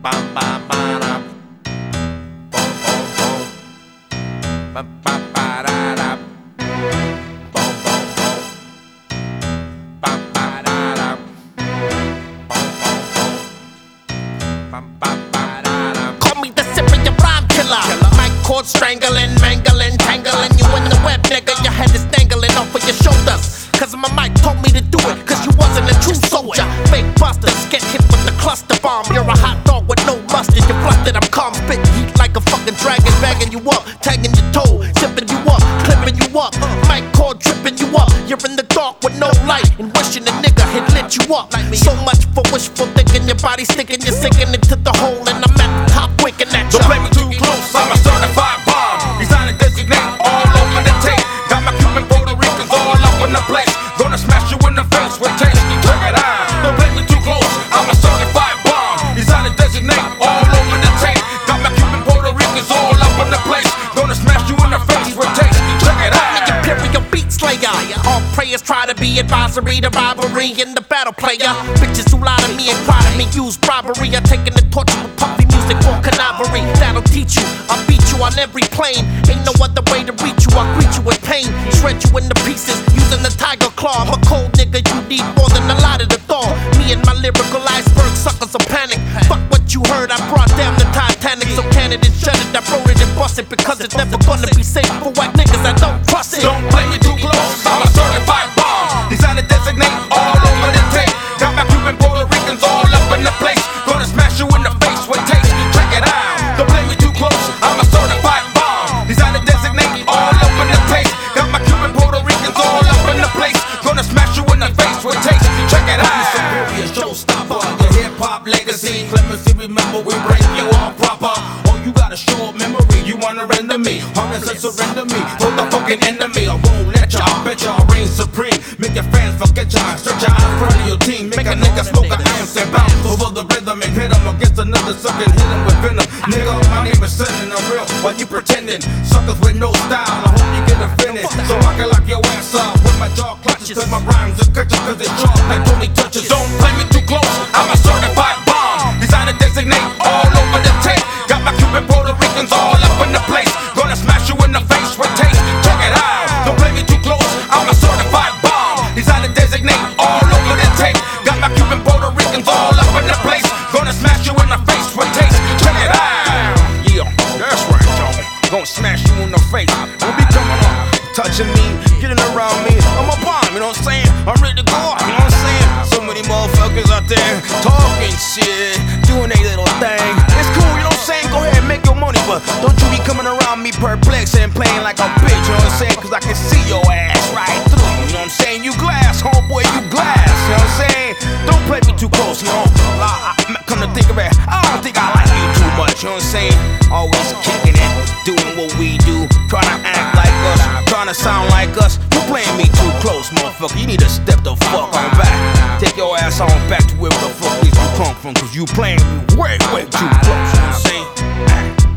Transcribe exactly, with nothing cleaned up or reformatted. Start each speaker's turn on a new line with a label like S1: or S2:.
S1: ba ba ba da. Boom boom boom. Ba ba ba da da. Boom boom boom. Ba ba da da. Boom boom boom. Ba ba ba da da. Call me the Syrian rhyme killer. Mic cord strangling, mangling, tangling you in the web, nigga. Your head is dangling off of your shoulders. Cause my mic told me to do it, cause you wasn't a true soldier. Fake busters get hit with the cluster bomb. You're a hot dog with no mustard. You're flustered, I'm calm, spitting heat like a fucking dragon. Bagging you up, tagging your toe, zipping you up, clipping you up. Mic cord tripping you up. You're in the dark with no light, and wishing a nigga had lit you up. So much for wishful thinking, your body sticking, you're sinking into the hole, and I'm at the top winking at you.
S2: Don't play me too close, I'm a certified bomb. Design and designate all over the tape. Got my Cuban Puerto Ricans all up in the place. Gonna smash you in the face with taste. Check it out. Don't play me too close. I'm a certified bomb. Design and designate all over the tape. Got my Cuban Puerto Ricans all up in the place. Gonna smash you in the face with taste. Check it out.
S1: Imperial beat slayer. All prayers try to be advisory to robbery in the battle player. Bitches who lie to me and cry to me use robbery. I'm taking the torture with puppy music for canary. That'll teach you. I'll beat you on every plane. Ain't no other way to reach you. I'll greet you with pain. Shred you into pieces using the tiger claw. I'm a cold nigga, you need more than a lot of the thaw. Me and my lyrical iceberg suckers will panic. Fuck what you heard, I brought down the Titanic. So Canada shut it, I wrote it and bust it. Because it's never gonna be safe for white niggas, I don't trust it.
S2: Don't play me too close, I'm a certified bomb. Design and designate all over the tape. Got my Cuban Puerto Ricans all up in the place. Gonna smash you in the face with taste. Check it out. Don't play me too close, I'm a certified bomb. Design and designate all up in the tape. Got my Cuban Puerto Ricans all up in the place. Gonna smash you in the face with taste. Check it out. Superior showstopper, your hip hop legacy. Clemency, remember we break you all proper. Oh, you got a short memory, you wanna render me. Harness and surrender me for the fucking enemy. I won't let ya, I bet ya I reign supreme. Make your fans forget ya, stretch ya out in front of your team. Make a nigga smoke an ounce and bounce over the rhythm and hit him against another sucker and hit him with venom. Nigga, my name is Sending, I'm real, while you pretending. Suckers with no style, I hope you get offended. So I can lock your ass up with my jaw clutches. Cause my rhymes are catches, cause it's sharp like Tony touches. Don't play me too close, I'm a certified bomb. Design and designate all over the tape. Got my Cuban Puerto Ricans all up in the place. Gonna smash you in the face with taste. Check it out. Don't play me too close, I'm a certified bomb. Design and designate all over the tape. Got my Cuban Puerto Ricans all up in the place. Gonna smash you in the face with taste. Check it out. Yeah, that's right, y'all. Gonna smash you in the face. Don't be coming up, touching me, getting around me. I'm a bomb, you know what I'm saying? I'm ready to go off, you know what I'm saying? So many motherfuckers out there talking shit, doing their little thing. It's cool, you know what I'm saying? Go ahead and make your money, but don't you be coming around me perplexed and playing like a bitch, you know what I'm saying? Cause I can see your ass right through, you know what I'm saying? You glass, homeboy, you glass, you know what I'm saying? Don't play me too close, you know? I, I, come to think of it, I don't think I like you too much, you know what I'm saying? Always kicking it, doing what we do, trying to act like us, trying to sound like us. You playing me too close, motherfucker. You need to step the fuck on back. Take your ass on back to where the fuck you come from, cause you playing me way, way too close, you know what I'm saying?